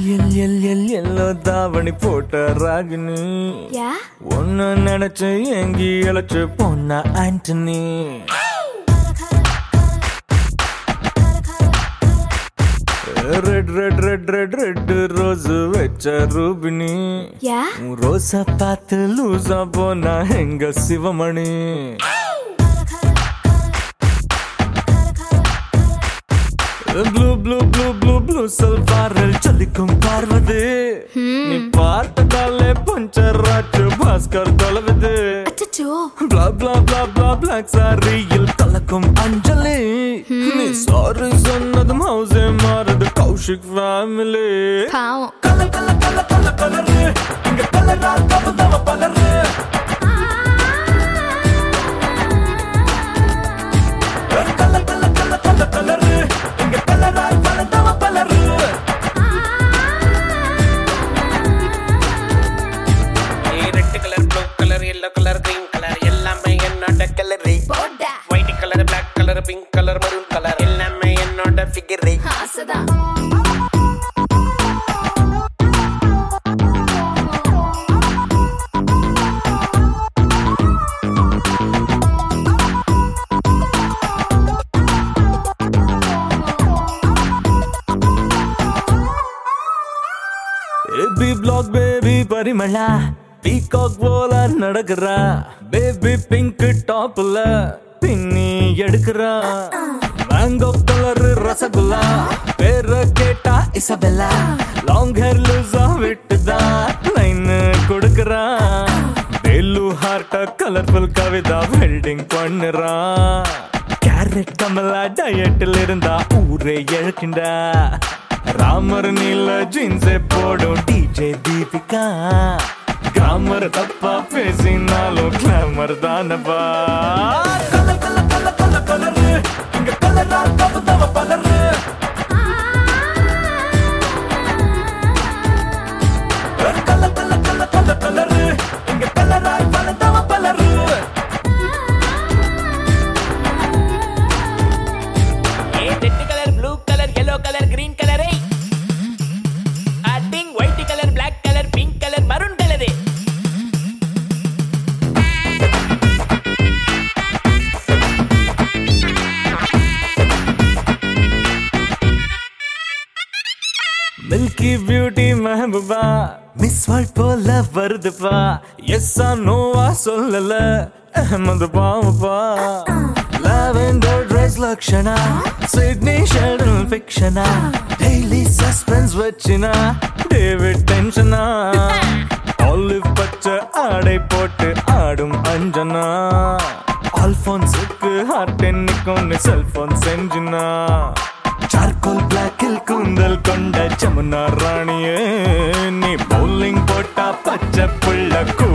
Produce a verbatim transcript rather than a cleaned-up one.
L L L yellow தாவணி போட்ட ராகினி ஒன்னு நினைச்சு எங்கி இழைச்சு பொண்ணா Antony red red red red red rose வச்ச ரூபினி ரோசா பார்த்து லூசா போனா எங்க Sivamani blue blue blue blue blue சல்வாரில் ஜொலிக்கும் பார்வது நீ பார்த்ததாலே பஞ்சர் ஆச்சு பாஸ்கர் தொலைவது ப்ளா ப்ளா ப்ளா ப்ளா பிளாக் சாரியில் கலக்கும் அஞ்சலி நீ சாரி சொன்னதும் ஹவுஸே மாறுது கௌஷிக் ஃபேமிலி கல கல கல கல கலரு இங்க கலரா தவ பலரு கல கல கல கல colour pink colour maroon colour எல்லாமே என்னோட ஃபிகர் ஆசைதான் baby black baby Parimala peacock போல நடக்கிறா பேபி பிங்க் டாப்ல பின்னி எடுக்கிறா மேங்கோ கலர் ரசகுல்லா பேர கேட்டா இசபெல்லா லாங் ஹேர் லூசா விட்டுதா லைன் கொடுக்கிறா வேலு ஹார்ட்ட கலர்ஃபுல் கவிதா வெல்டிங் பண்ணுறா கேரட் கமலா டயட்டில் இருந்தா ஊரே எழுக்கின்றா ராமர் நீல ஜீன்ஸே போடும் டிஜே தீபிகா கிராமர் தப்பா பேசினாலும் கிளாமர் தானப்பா கல கல கல கல கலரு இங்க கலரா தவ தவ பலரு கல கல கல கல கலரு இங்க கலரா பல தவ பலரு ஏ red colour blue colour yellow colour green colour ஆட்டிங் white colour black colour pink colour maroon colour milky beauty Mehbooba miss world போல வருதுப்பா எஸ்ஸா நோவா சொல்லல அஹமது பாவப்பா lavender dress Lakshana Sidney Sheldon ஃபிக்ஷனா டெய்லி சஸ்பென்ஸ் வச்சினா டேவிட் டென்ஷனா ஆலிவ் பச்சை ஆடை போட்டு ஆடும் அஞ்சனா ஆல்போன்ஸுக்கு ஹார்ட் என்னைக்கு செல்போன் செஞ்சினா சார்கோல் பிளாக்கில் கூந்தல் கொண்ட ஜமுனா ராணியே நீ பவுலிங் போட்டா பச்சை புள்ள